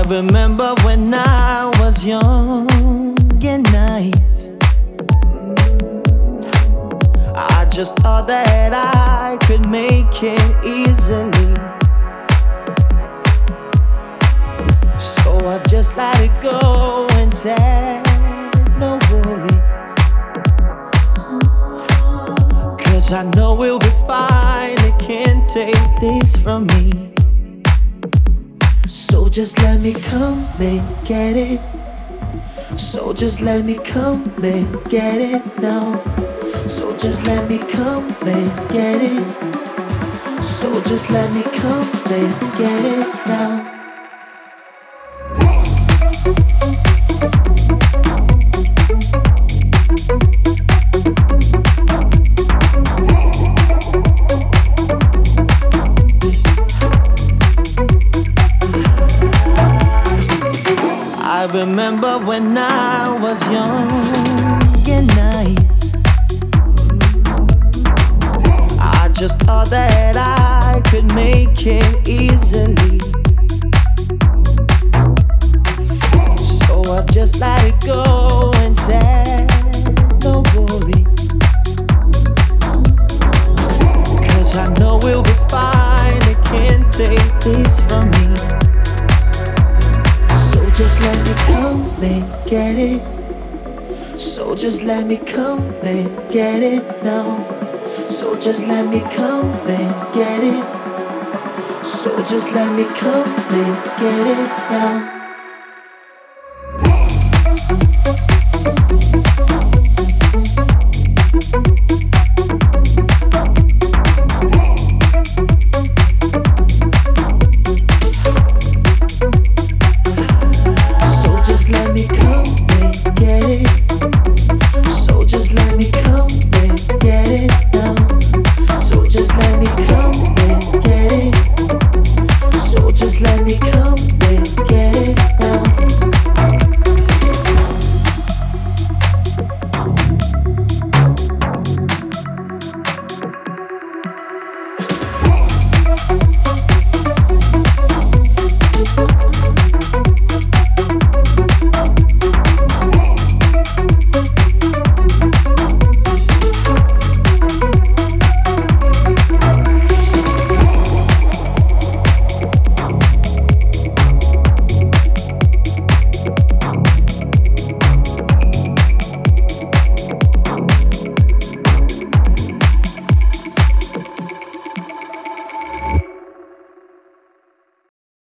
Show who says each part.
Speaker 1: remember when I was young and naive. I just thought that I could make it easily. So I've just let it go and said no worries. 'Cause I know we'll be fine, they can't take this from me. So just let me come and get it. So just let me come and get it now. So just let me come and get it. So just let me come and get it now. I remember when I was young and naive. I just thought that I could make it easily. So I've just let it go and said no worries. 'Cause I know we'll be fine, they can't take this from me. So just let me come and get it. So just let me come and get it now. So just let me come and get it. So just let me come and get it now. Just let me come